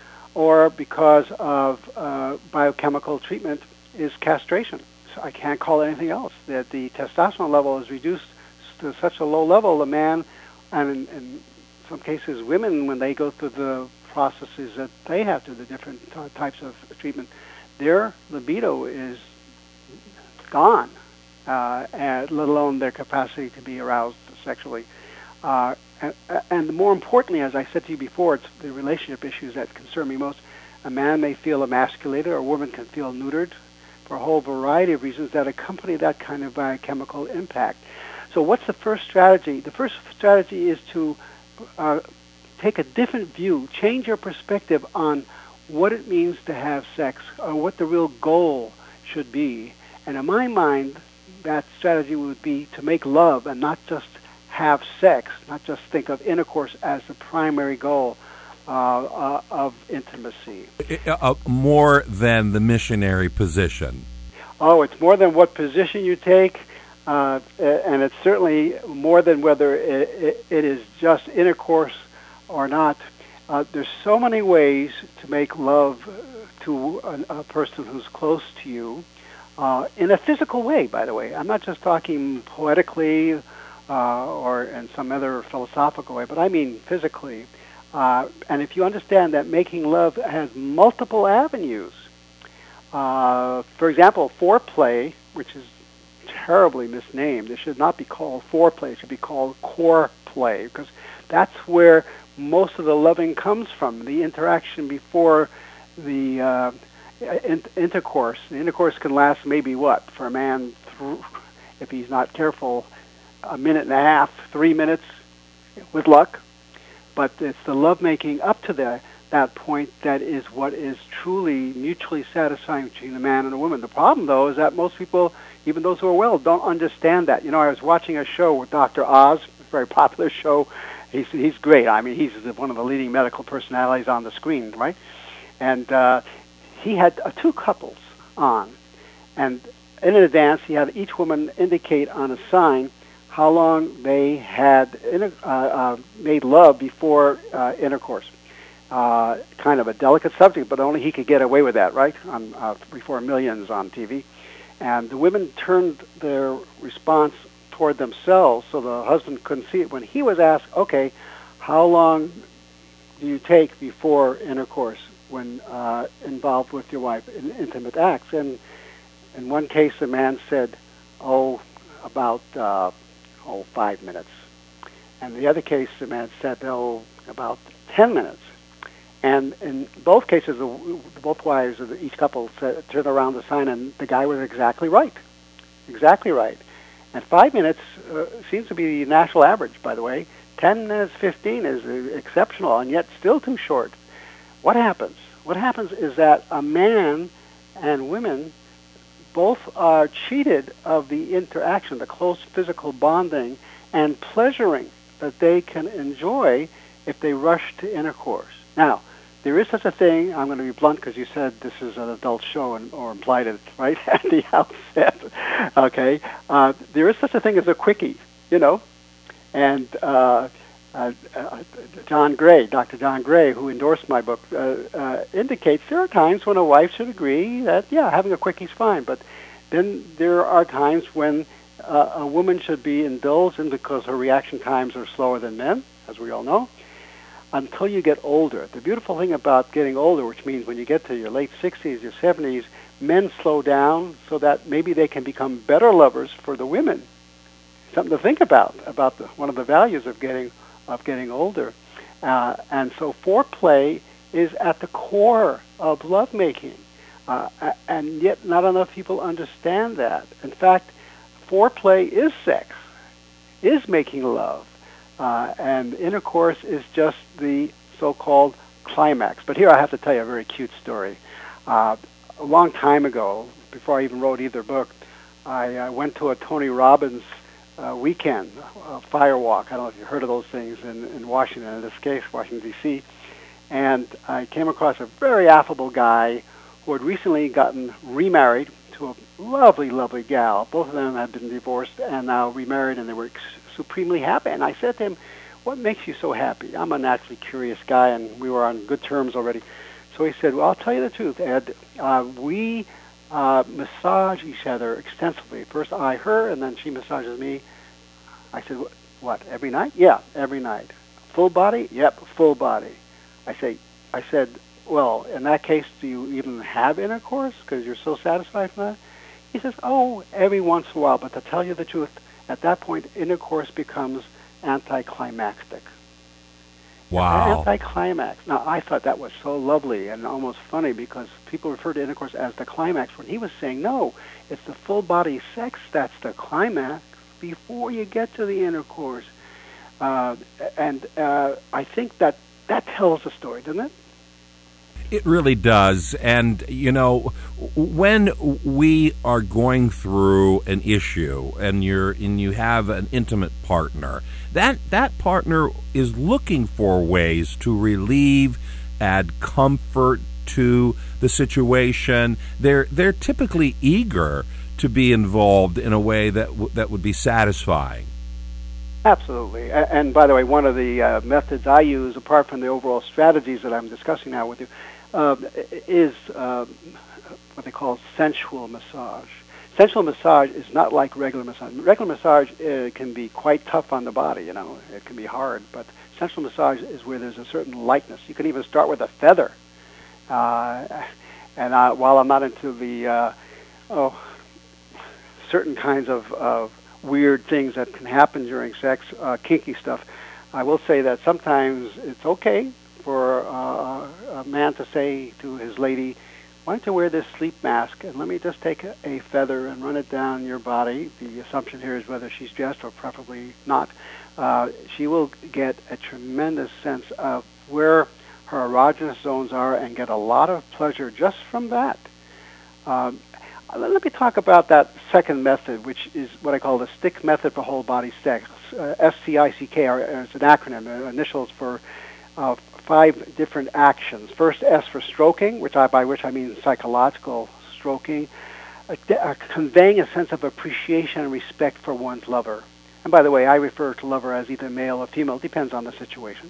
or because of uh, biochemical treatment is castration. So I can't call it anything else. That the testosterone level is reduced to such a low level, the man, and in, in some cases women, when they go through the processes that they have to, the different uh, types of treatment, their libido is gone, uh, and let alone their capacity to be aroused sexually. Uh, and, and more importantly, as I said to you before, it's the relationship issues that concern me most. A man may feel emasculated, or a woman can feel neutered for a whole variety of reasons that accompany that kind of biochemical impact. So what's the first strategy? The first strategy is to uh, take a different view, change your perspective on what it means to have sex, or what the real goal should be. And in my mind, that strategy would be to make love and not just have sex, not just think of intercourse as the primary goal uh, uh, of intimacy. Uh, more than the missionary position. Oh, it's more than what position you take, uh, and it's certainly more than whether it, it, it is just intercourse or not. Uh, there's so many ways to make love to a, a person who's close to you, uh, in a physical way, by the way. I'm not just talking poetically uh, or in some other philosophical way, but I mean physically. Uh, and if you understand that making love has multiple avenues, uh, for example, foreplay, which is terribly misnamed. It should not be called foreplay. It should be called core play, because that's where most of the loving comes from, the interaction before the uh, in- intercourse. The intercourse can last maybe, what, for a man, th- if he's not careful, a minute and a half, three minutes, with luck. But it's the lovemaking up to the, that point that is what is truly mutually satisfying between a man and a woman. The problem, though, is that most people, even those who are well, don't understand that. You know, I was watching a show with Doctor Oz, a very popular show. He's he's great. I mean, he's one of the leading medical personalities on the screen, right? And uh, he had uh, two couples on. And in advance, he had each woman indicate on a sign how long they had inter- uh, uh, made love before uh, intercourse. Uh, kind of a delicate subject, but only he could get away with that, right? On uh, before millions on T V, and the women turned their response toward themselves, so the husband couldn't see it. When he was asked, "Okay, how long do you take before intercourse when uh, involved with your wife in intimate acts?" And in one case, the man said, "Oh, about uh, oh five minutes," and the other case, the man said, "Oh, about ten minutes." And in both cases, the, both wives of each couple said, turned around the sign, and the guy was exactly right, exactly right. And five minutes uh, seems to be the national average, by the way. Ten minutes, fifteen is uh, exceptional, and yet still too short. What happens? What happens is that a man and women both are cheated of the interaction, the close physical bonding and pleasuring that they can enjoy if they rush to intercourse. Now, there is such a thing. I'm going to be blunt because you said this is an adult show, and, or implied it right at the outset. Okay, uh, there is such a thing as a quickie, you know, and uh, uh, uh, John Gray, Doctor John Gray, who endorsed my book, uh, uh, indicates there are times when a wife should agree that yeah, having a quickie is fine, but then there are times when uh, a woman should be indulged in because her reaction times are slower than men, as we all know, until you get older. The beautiful thing about getting older, which means when you get to your late sixties, your seventies, men slow down so that maybe they can become better lovers for the women. Something to think about, about the, one of the values of getting of getting older. Uh, and so foreplay is at the core of lovemaking. Uh, and yet not enough people understand that. In fact, foreplay is sex, is making love. Uh, and intercourse is just the so-called climax. But here I have to tell you a very cute story. Uh, a long time ago, before I even wrote either book, I uh, went to a Tony Robbins uh, weekend, a fire walk. I don't know if you've heard of those things in, in Washington, in this case, Washington, D C And I came across a very affable guy who had recently gotten remarried to a lovely, lovely gal. Both of them had been divorced and now remarried, and they were ex- supremely happy. And I said to him, "What makes you so happy?" I'm a naturally curious guy, and we were on good terms already. So he said, "Well, I'll tell you the truth, Ed. Uh, we uh, massage each other extensively. First I her, and then she massages me." I said, "What, every night?" "Yeah, every night." "Full body?" "Yep, full body." I say, I said, "Well, in that case, do you even have intercourse because you're so satisfied from that?" He says, "Oh, every once in a while, but to tell you the truth, at that point, intercourse becomes anticlimactic." Wow. Anticlimax. Now, I thought that was so lovely and almost funny because people refer to intercourse as the climax, when he was saying, no, it's the full-body sex that's the climax before you get to the intercourse. Uh, and uh, I think that that tells a story, doesn't it? It really does. And, you know, when we are going through an issue and you're and you have an intimate partner, that that partner is looking for ways to relieve, add comfort to the situation. They're they're typically eager to be involved in a way that w- that would be satisfying. Absolutely. And by the way, one of the uh, methods I use, apart from the overall strategies that I'm discussing now with you, uh, is uh, what they call sensual massage. Sensual massage is not like regular massage. Regular massage uh, can be quite tough on the body, you know. It can be hard. But sensual massage is where there's a certain lightness. You can even start with a feather. Uh, and uh, while I'm not into the, uh, oh, certain kinds of... of weird things that can happen during sex, uh, kinky stuff, I will say that sometimes it's okay for uh, a man to say to his lady, "Why don't you wear this sleep mask and let me just take a, a feather and run it down your body." The assumption here is whether she's dressed or preferably not. Uh, she will get a tremendous sense of where her erogenous zones are and get a lot of pleasure just from that. Um, Let me talk about that second method, which is what I call the stick method for whole body sex. Uh, S C I C K is an acronym, uh, initials for uh, five different actions. First, S for stroking, which I, by which I mean psychological stroking, uh, uh, conveying a sense of appreciation and respect for one's lover. and by the way, I refer to lover as either male or female, depends on the situation,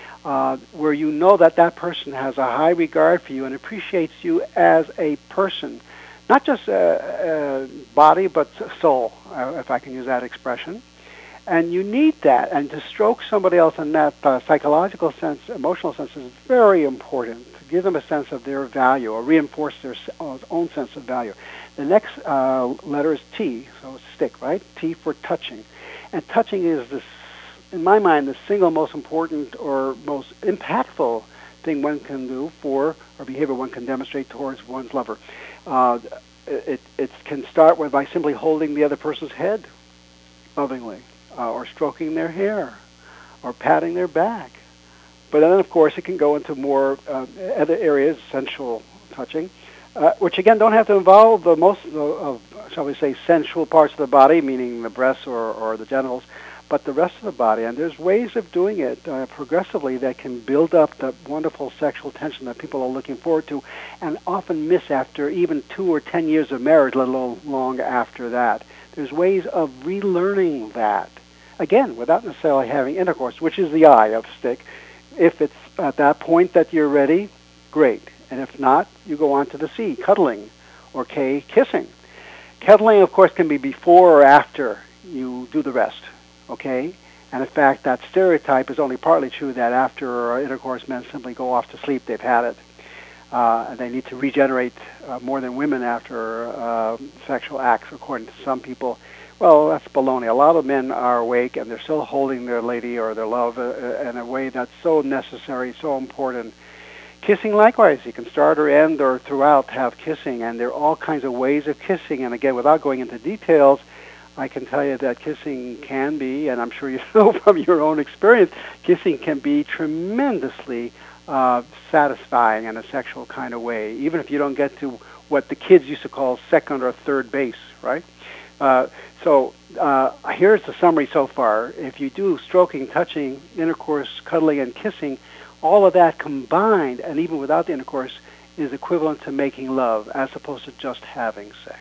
uh, where you know that that person has a high regard for you and appreciates you as a person, not just a, a body, but soul, uh, if I can use that expression. And you need that, and to stroke somebody else in that uh, psychological sense, emotional sense, is very important. To give them a sense of their value or reinforce their own sense of value. The next uh, letter is T, so it's stick, right? T for touching. And touching is, this, in my mind, the single most important or most impactful thing one can do for, or behavior one can demonstrate towards one's lover. Uh, it, it can start with by simply holding the other person's head lovingly. Uh, or stroking their hair, or patting their back. But then, of course, it can go into more uh, other areas, sensual touching, uh, which, again, don't have to involve the most of, of, shall we say, sensual parts of the body, meaning the breasts or, or the genitals, but the rest of the body. And there's ways of doing it uh, progressively that can build up the wonderful sexual tension that people are looking forward to and often miss after even two or ten years of marriage, let alone long after that. There's ways of relearning that. Again, without necessarily having intercourse, which is the I of stick. If it's at that point that you're ready, great. And if not, you go on to the C, cuddling, or K, kissing. Cuddling, of course, can be before or after you do the rest, okay? And in fact, that stereotype is only partly true that after intercourse, men simply go off to sleep, they've had it. Uh, and they need to regenerate uh, more than women after uh, sexual acts, according to some people. Well, that's baloney. A lot of men are awake, and they're still holding their lady or their love uh, in a way that's so necessary, so important. Kissing, likewise. You can start or end or throughout have kissing, and there are all kinds of ways of kissing. And again, without going into details, I can tell you that kissing can be, and I'm sure you know from your own experience, kissing can be tremendously uh, satisfying in a sexual kind of way, even if you don't get to what the kids used to call second or third base, right? Uh, so uh, here's the summary so far. If you do stroking, touching, intercourse, cuddling, and kissing, all of that combined, and even without the intercourse, is equivalent to making love as opposed to just having sex.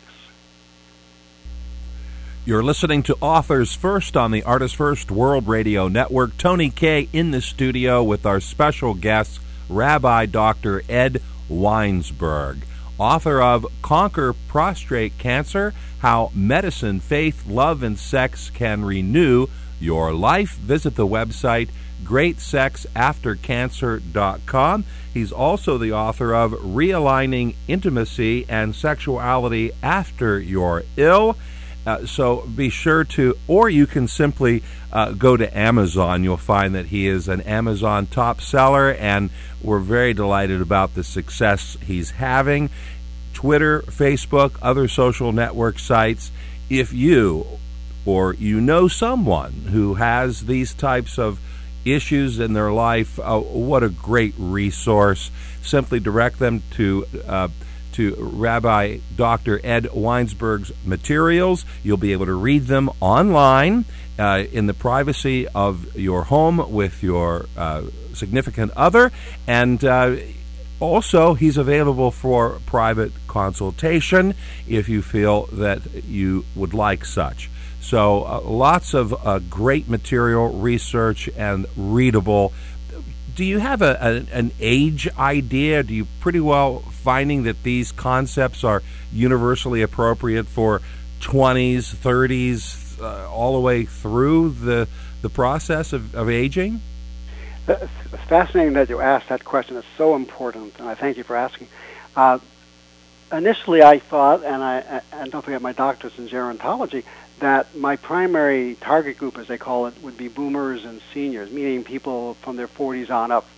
You're listening to Authors First on the Artists First World Radio Network. Tony Kaye in the studio with our special guest, Rabbi Doctor Ed Weinsberg, author of Conquer Prostate Cancer, How Medicine, Faith, Love, and Sex Can Renew Your Life. Visit the website great sex after cancer dot com. He's also the author of Realigning Intimacy and Sexuality After You're Ill. Uh, so be sure to, or you can simply uh, go to Amazon. You'll find that he is an Amazon top seller, and we're very delighted about the success he's having. Twitter, Facebook, other social network sites. If you or you know someone who has these types of issues in their life, uh, what a great resource. Simply direct them to uh, to Rabbi Doctor Ed Weinsberg's materials. You'll be able to read them online uh, in the privacy of your home with your uh, significant other. And uh, also, he's available for private consultation if you feel that you would like such. So uh, lots of uh, great material, research, and readable. Do you have a, a, an age idea? Do you pretty well finding that these concepts are universally appropriate for twenties, thirties, uh, all the way through the the process of, of aging? It's fascinating that you asked that question. It's so important, and I thank you for asking. Uh, initially, I thought, and I and don't forget my doctorate in gerontology, that my primary target group, as they call it, would be boomers and seniors, meaning people from their forties on up.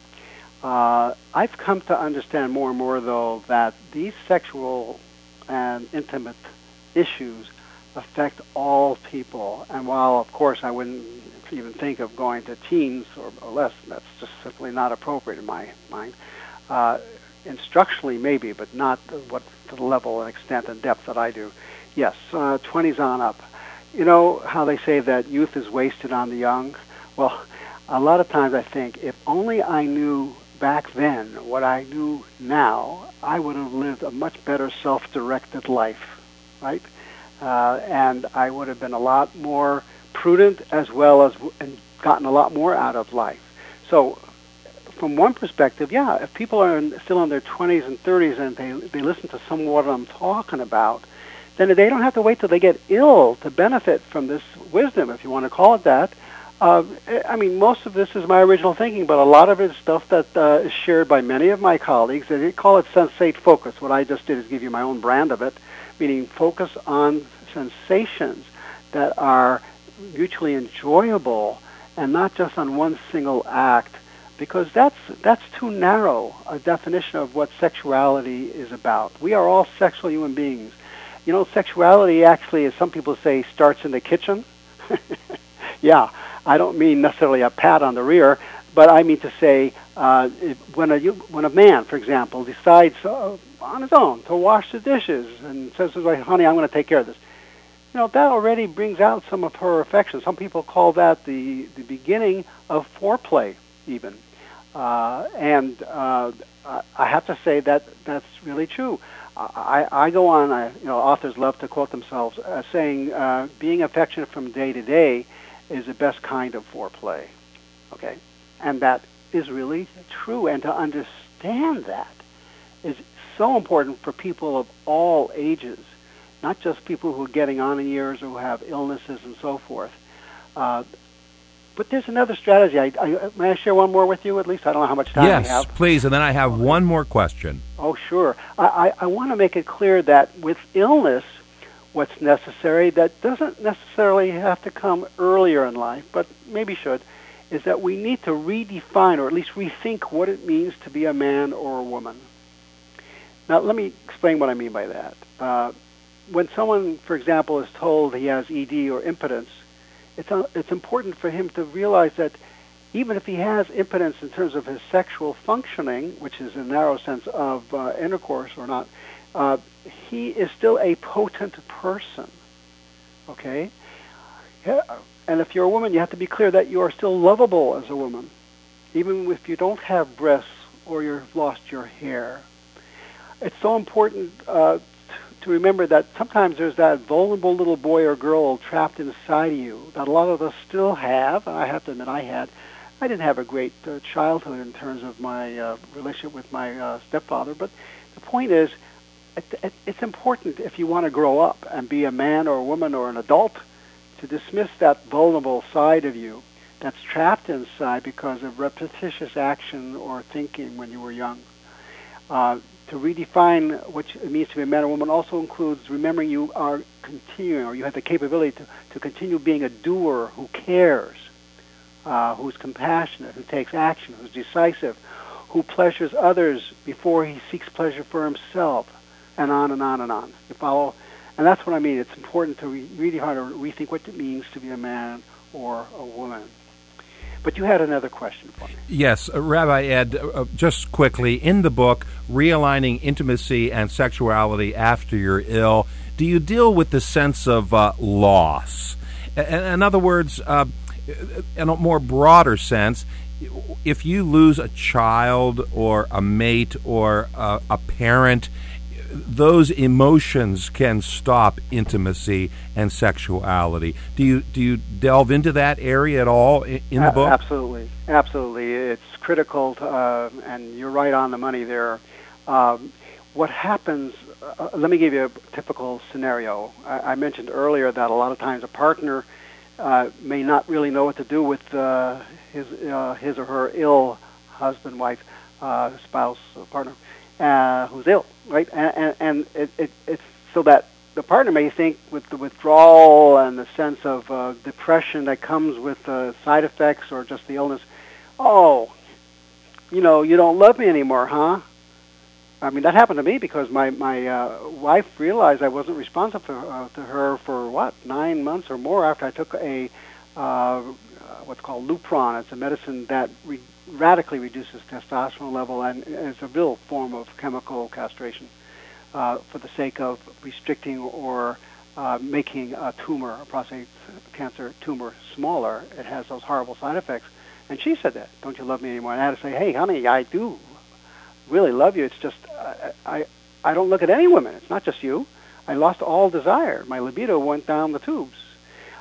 Uh, I've come to understand more and more, though, that these sexual and intimate issues affect all people. And while, of course, I wouldn't even think of going to teens or, or less, that's just simply not appropriate in my mind. Uh, instructionally, maybe, but not to, what, to the level and extent and depth that I do. Yes, uh, twenties on up. You know how they say that youth is wasted on the young? Well, a lot of times I think if only I knew back then what I knew now, I would have lived a much better self-directed life, right? Uh, and I would have been a lot more prudent as well as and gotten a lot more out of life. So from one perspective, yeah, if people are in, still in their twenties and thirties and they, they listen to some of what I'm talking about, then they don't have to wait till they get ill to benefit from this wisdom, if you want to call it that. Uh, I mean, most of this is my original thinking, but a lot of it is stuff that uh, is shared by many of my colleagues. They call it sensate focus. What I just did is give you my own brand of it, meaning focus on sensations that are mutually enjoyable and not just on one single act, because that's that's too narrow a definition of what sexuality is about. We are all sexual human beings. You know, sexuality actually, as some people say, starts in the kitchen. Yeah, I don't mean necessarily a pat on the rear, but I mean to say uh, if, when a when a man, for example, decides uh, on his own to wash the dishes and says, like, honey, I'm going to take care of this, you know, that already brings out some of her affection. Some people call that the, the beginning of foreplay, even. Uh, and uh, I have to say that that's really true. I, I go on, I, you know, authors love to quote themselves uh, saying uh, being affectionate from day to day is the best kind of foreplay, okay? And that is really true. And to understand that is so important for people of all ages, not just people who are getting on in years or who have illnesses and so forth. Uh, but there's another strategy. I, I, may I share one more with you at least? I don't know how much time yes, we have. Yes, please, and then I have one more question. Oh, sure. I, I, I want to make it clear that with illness, what's necessary, that doesn't necessarily have to come earlier in life, but maybe should, is that we need to redefine or at least rethink what it means to be a man or a woman. Now, let me explain what I mean by that. Uh, when someone, for example, is told he has E D or impotence, it's, uh, it's important for him to realize that even if he has impotence in terms of his sexual functioning, which is a narrow sense of uh, intercourse or not, uh, he is still a potent person, okay? And if you're a woman, you have to be clear that you are still lovable as a woman, even if you don't have breasts or you've lost your hair. It's so important uh, to remember that sometimes there's that vulnerable little boy or girl trapped inside of you that a lot of us still have, and I have to admit I had. I didn't have a great uh, childhood in terms of my uh, relationship with my uh, stepfather, but the point is, it, it, it's important if you want to grow up and be a man or a woman or an adult to dismiss that vulnerable side of you that's trapped inside because of repetitious action or thinking when you were young. Uh, to redefine what it means to be a man or woman also includes remembering you are continuing, or you have the capability to, to continue being a doer who cares, uh, who's compassionate, who takes action, who's decisive, who pleasures others before he seeks pleasure for himself, and on and on and on. You follow? And that's what I mean. It's important to re- redefine or rethink what it means to be a man or a woman. But you had another question for me. Yes, uh, Rabbi Ed, uh, just quickly, in the book, Realigning Intimacy and Sexuality After You're Ill, do you deal with the sense of uh, loss? In, in other words, uh, in a more broader sense, if you lose a child or a mate or uh, a parent, those emotions can stop intimacy and sexuality. Do you do you delve into that area at all in, in the book? Absolutely, absolutely. It's critical, to, uh, and you're right on the money there. Um, what happens? Uh, let me give you a typical scenario. I, I mentioned earlier that a lot of times a partner uh, may not really know what to do with uh, his uh, his or her ill husband, wife, uh, spouse, partner. Uh, who's ill, right? And, and, and it, it, it's so that the partner may think with the withdrawal and the sense of uh, depression that comes with the side effects or just the illness, oh, you know, you don't love me anymore, huh? I mean, that happened to me because my, my uh, wife realized I wasn't responsive to, uh, to her for, what, nine months or more after I took a, uh, what's called Lupron. It's a medicine that re- radically reduces testosterone level, and it's a real form of chemical castration uh, for the sake of restricting or uh, making a tumor, a prostate cancer tumor, smaller. It has those horrible side effects. And she said that, don't you love me anymore? And I had to say, hey, honey, I do really love you. It's just uh, I, I don't look at any women. It's not just you. I lost all desire. My libido went down the tubes.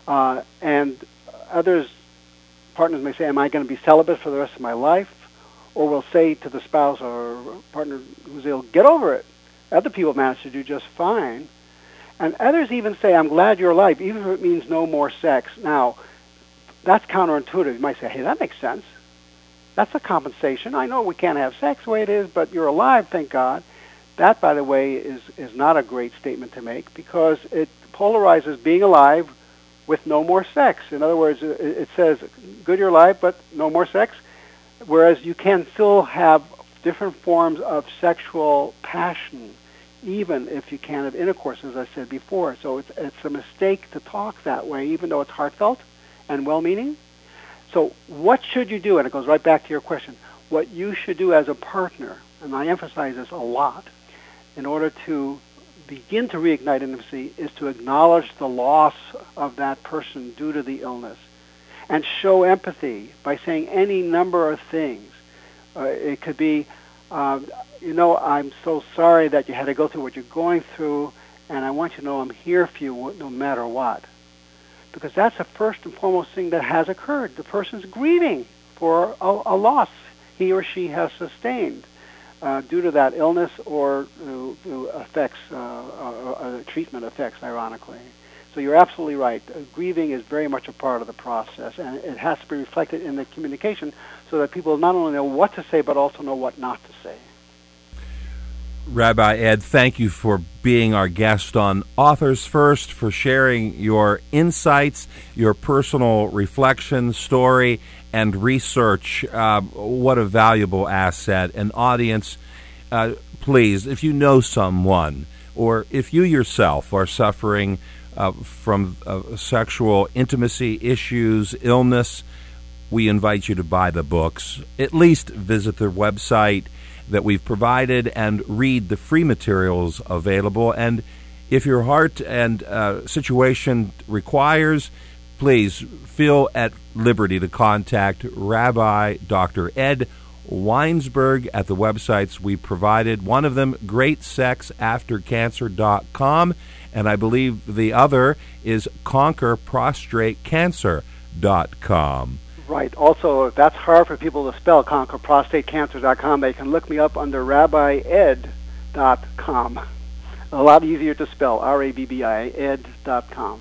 Uh, and others, partners may say, am I going to be celibate for the rest of my life? Or will say to the spouse or partner who's ill, get over it. Other people manage to do just fine. And others even say, I'm glad you're alive, even if it means no more sex. Now, that's counterintuitive. You might say, hey, that makes sense. That's a compensation. I know we can't have sex the way it is, but you're alive, thank God. That, by the way, is, is not a great statement to make because it polarizes being alive with no more sex. In other words, it, it says, good, you're alive, but no more sex. Whereas you can still have different forms of sexual passion, even if you can't have intercourse, as I said before. So it's, it's a mistake to talk that way, even though it's heartfelt and well-meaning. So what should you do? And it goes right back to your question. What you should do as a partner, and I emphasize this a lot, in order to begin to reignite intimacy is to acknowledge the loss of that person due to the illness and show empathy by saying any number of things. Uh, it could be, uh, you know, I'm so sorry that you had to go through what you're going through, and I want you to know I'm here for you no matter what. Because that's the first and foremost thing that has occurred. The person's grieving for a, a loss he or she has sustained uh, due to that illness or uh, effects, uh, uh, uh, treatment effects, ironically. So you're absolutely right. Uh, grieving is very much a part of the process, and it has to be reflected in the communication so that people not only know what to say, but also know what not to say. Rabbi Ed, thank you for being our guest on Authors First, for sharing your insights, your personal reflection, story, and research. Uh, what a valuable asset. An audience, uh, please, if you know someone, or if you yourself are suffering uh, from uh, sexual intimacy issues, illness, we invite you to buy the books. At least visit their website that we've provided and read the free materials available. And if your heart and uh, situation requires, please feel at liberty to contact Rabbi Doctor Ed Weinsberg at the websites we provided. One of them, great sex after cancer dot com, and I believe the other is conquer prostrate cancer dot com. Right. Also, if that's hard for people to spell, conquer prostate cancer dot com, they can look me up under rabbi ed dot com. A lot easier to spell, R A B B I, ed dot com.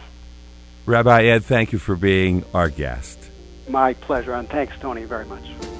Rabbi Ed, thank you for being our guest. My pleasure, and thanks, Tony, very much.